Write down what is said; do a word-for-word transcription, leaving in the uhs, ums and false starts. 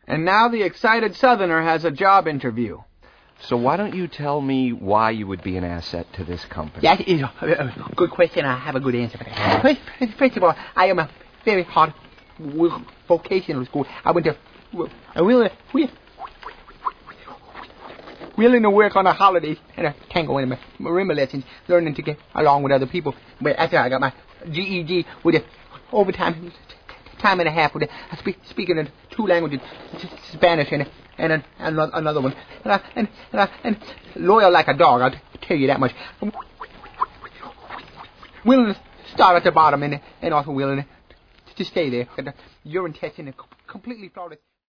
And now the excited Southerner has a job interview. So why don't you tell me why you would be an asset to this company? That is a good question. I have a good answer for that. First, first of all, I am a very hard vocational school. I went to I really, really, willing to work on the holidays and a tango and a marimba lessons, learning to get along with other people. But after I got my G E D with the overtime time and a half with the, I speak, speaking in two languages, Spanish and and a, another, another one, and, I, and, and, I, and loyal like a dog. I'll tell you that much. Willing to start at the bottom and and also willing to stay there. Urine testing is completely flawless.